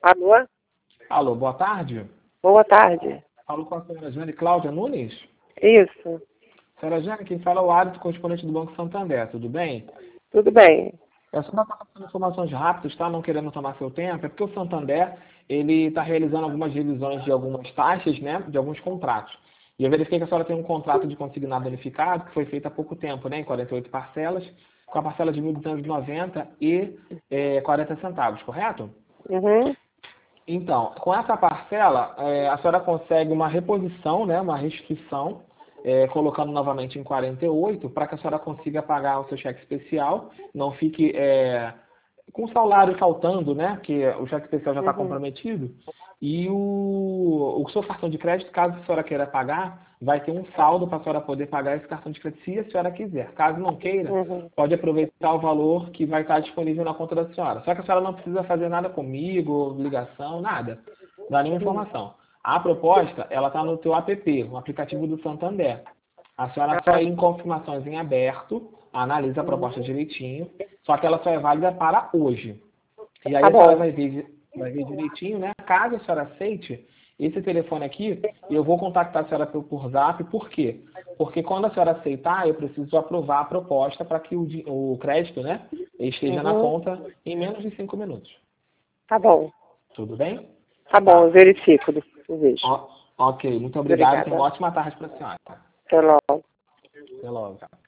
Alô? Alô, boa tarde. Boa tarde. Falo com a senhora Jane Cláudia Nunes. Isso. Senhora Jane, quem fala é o Alisson, correspondente do Banco Santander, tudo bem? Tudo bem. Eu só estou passando informações rápidas, tá? Não querendo tomar seu tempo, é porque o Santander, ele está realizando algumas revisões de algumas taxas, né, de alguns contratos. E eu verifiquei que a senhora tem um contrato de consignado unificado, que foi feito há pouco tempo, né, em 48 parcelas, com a parcela de R$ 1.290 e 40 centavos, correto? Uhum. Então, com essa parcela, a senhora consegue uma reposição, né, uma restituição, colocando novamente em 48, para que a senhora consiga pagar o seu cheque especial, não fique com o salário faltando, né, que o cheque especial já está Uhum. comprometido, e o seu cartão de crédito, caso a senhora queira pagar, vai ter um saldo para a senhora poder pagar esse cartão de crédito, se a senhora quiser. Caso não queira, Uhum. pode aproveitar o valor que vai estar disponível na conta da senhora. Só que a senhora não precisa fazer nada comigo, ligação, nada. Não dá nenhuma informação. A proposta, ela está no teu app, no aplicativo do Santander. A senhora só ir em confirmações em aberto, analisa a proposta direitinho, só que ela só é válida para hoje. E aí Tá a senhora bom. vai ver direitinho, né? Caso a senhora aceite, esse telefone aqui, eu vou contactar a senhora por Zap, por quê? Porque quando a senhora aceitar, eu preciso aprovar a proposta para que o crédito, né, esteja na Uhum. conta em menos de 5 minutos. Tá bom. Tudo bem? Tá bom, eu Tá. verifico. Eu vejo. Ok, muito obrigado. Tenha Obrigada. uma ótima tarde para a senhora. Até logo. Até logo.